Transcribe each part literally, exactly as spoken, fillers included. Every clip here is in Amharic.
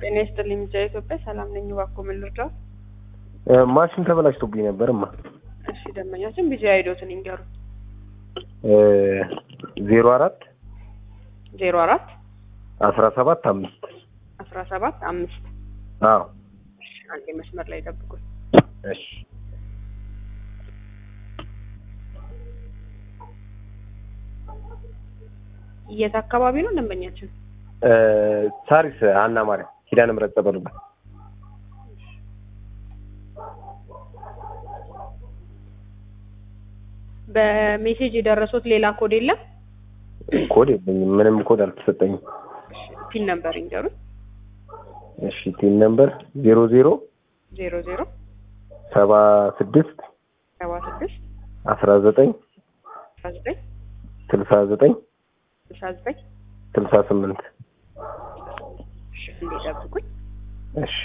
ጤና ይስጥልኝ ኢትዮጵያ ሰላም ነኝ ባኮ ምን ልርዳው? ማሽን ተበላሽቶብኝ ነበርማ። እሺ ደመኛችን ቢዚ አይዶትን ይንገሩ። እ ዜሮ አራት ዜሮ አራት አስራ ሰባት አምስት አስራ ሰባት አምስት አዎ እሺ አንዴ መስመር ላይ ጠብቁኝ። እሺ የት አካባቢ ነው ደንበኛችን? እ ሳሪስ አና ማርያም ኪዳነ ምህረት ጸበሉጋ። በሜሴጅ የደረሱት ሌላ ኮድ የለም? ኮድ የለኝም፣ ምንም ኮድ አልተሰጠኝም። ፒን ነምበር ይንገሩ። እሺ ፒን ነምበር ዜሮ ዜሮ ዜሮ ዜሮ ሰባ ስድስት ሰባ ስድስት አስራ ዘጠኝ አስራ ዘጠኝ ስልሳ ዘጠኝ ስልሳ ዘጠኝ ስልሳ ስምንት። እሺ እንዴ ጠብቁኝ። እሺ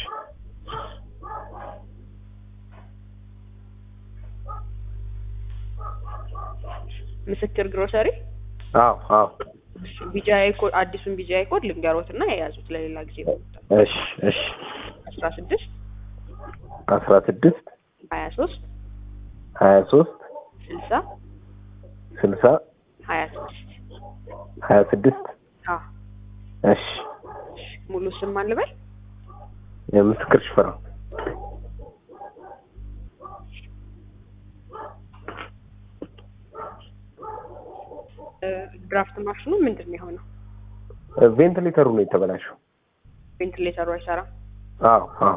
ምስክር ግሮሰሪ። አዎ አዎ ቢጂአይ ኮድ አዲሱን ቢጂአይ ኮድ ልንገሮትና የያዙት ለሌላ ጊዜ ነው። እሺ እሺ አስራ ስድስት አስራ ስድስት ሀያ ሶስት ሀያ ሶስት ስልሳ ስልሳ ሀያ ስድስት ሀያ ስድስት አዎ እሺ ሙሉ ስም ማን ልበል? የምስክር ሽፈራው። ድራፍት ማሽኑ ምንድነው የሆነው? ቬንቲሌተሩ ነው የተበላሸው። ቬንቲሌተሩ አይሰራም? አዎ አዎ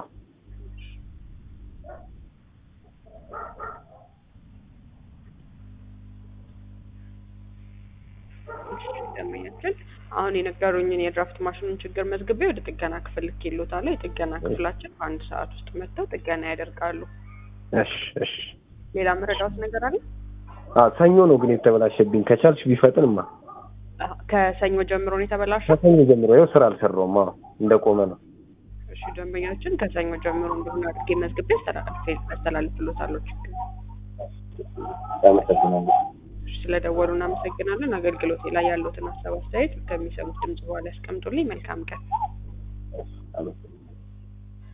ደመኛችን አሁን የነገሩኝን የድራፍት ማሽኑን ችግር መዝግቤ ወደ ጥገና ክፍል ልኬልዎታለሁ። የጥገና ክፍላችን በአንድ ሰዓት ውስጥ መጥተው ጥገና ያደርጋሉ። እሺ እሺ ሌላ መረዳት ነገር አለ? አዎ ሰኞ ነው ግን የተበላሸብኝ። ከቻልሽ ቢፈጥንማ። ከሰኞ ጀምሮ ነው የተበላሸው? ከሰኞ ጀምሮ ያው ስራ አልሰራውም። አዎ እንደቆመ ነው። እሺ ደንበኛችን ከሰኞ ጀምሮ እንደሆነ አድርጌ መዝግቤ አስተላልፍልዎታለሁ። አመሰግናለሁ። ስለደወሉ እናመሰግናለን። አገልግሎቴ ላይ ያሉትን ሀሳብ አስተያየት ከሚሰሙት ድምጽ በኋላ ያስቀምጡልኝ። መልካም ቀን።